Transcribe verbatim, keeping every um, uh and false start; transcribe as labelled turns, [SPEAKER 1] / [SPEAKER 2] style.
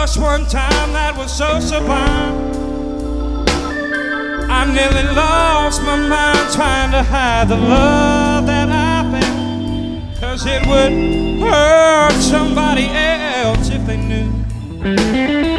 [SPEAKER 1] lost one time that was so sublime. I nearly lost my mind trying to hide the love that I felt, 'cause it would hurt somebody else if they knew.